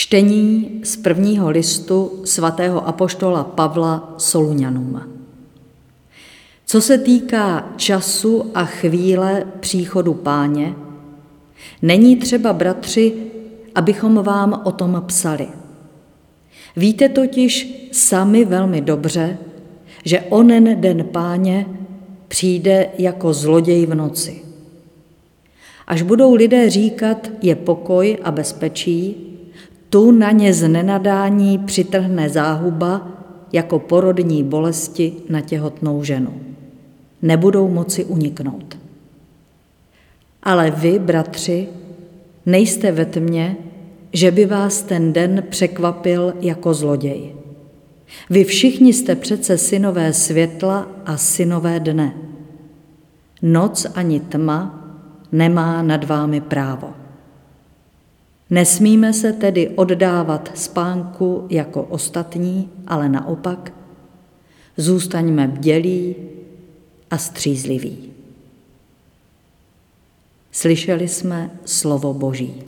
Čtení z prvního listu svatého apoštola Pavla Soluňanům. Co se týká času a chvíle příchodu Páně, není třeba, bratři, abychom vám o tom psali. Víte totiž sami velmi dobře, že onen den Páně přijde jako zloděj v noci. Až budou lidé říkat, je pokoj a bezpečí, tu na ně z nenadání přitrhne záhuba jako porodní bolesti na těhotnou ženu. Nebudou moci uniknout. Ale vy, bratři, nejste ve tmě, že by vás ten den překvapil jako zloděj. Vy všichni jste přece synové světla a synové dne. Noc ani tma nemá nad vámi právo. Nesmíme se tedy oddávat spánku jako ostatní, ale naopak zůstaňme bdělí a střízliví. Slyšeli jsme slovo Boží.